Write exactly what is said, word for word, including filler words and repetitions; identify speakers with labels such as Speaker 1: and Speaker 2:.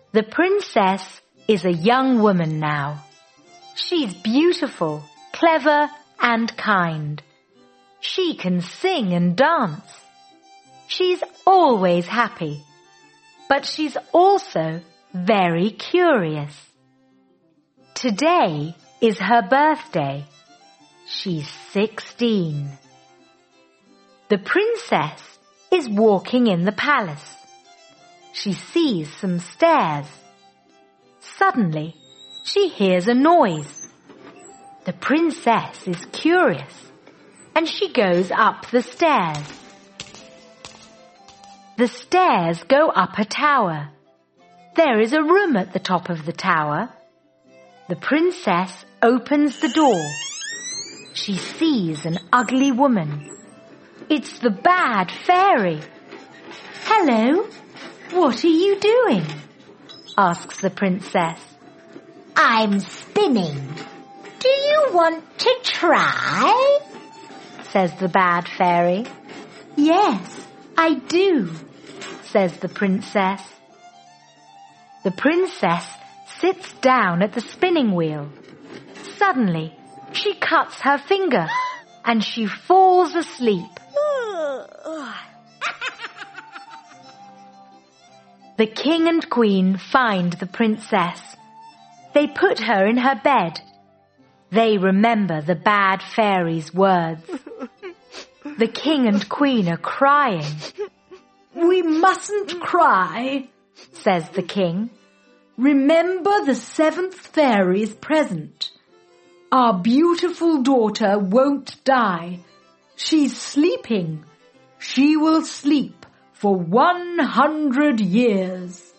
Speaker 1: The princess is a young woman now. She's beautiful, clever, and kind. She can sing and dance. She's always happy, but she's also very curious. Today is her birthday. She's sixteen. The princess is walking in the palace. She sees some stairs. Suddenly, she hears a noise. The princess is curious, and she goes up the stairs. The stairs go up a tower. There is a room at the top of the tower. The princess opens the door. She sees an ugly woman. It's the bad fairy. "Hello, what are you doing?" asks the princess.
Speaker 2: "I'm spinning. Do you want to try?"
Speaker 1: says the bad fairy. "Yes, I do," says the princess. The princess sits down at the spinning wheel. Suddenly, she cuts her finger and she falls asleep. The king and queen find the princess. They put her in her bed. They remember the bad fairy's words. The king and queen are crying.
Speaker 3: "We mustn't cry," says the king. "Remember the seventh fairy is present. Our beautiful daughter won't die. She's sleeping. She will sleep for one hundred years."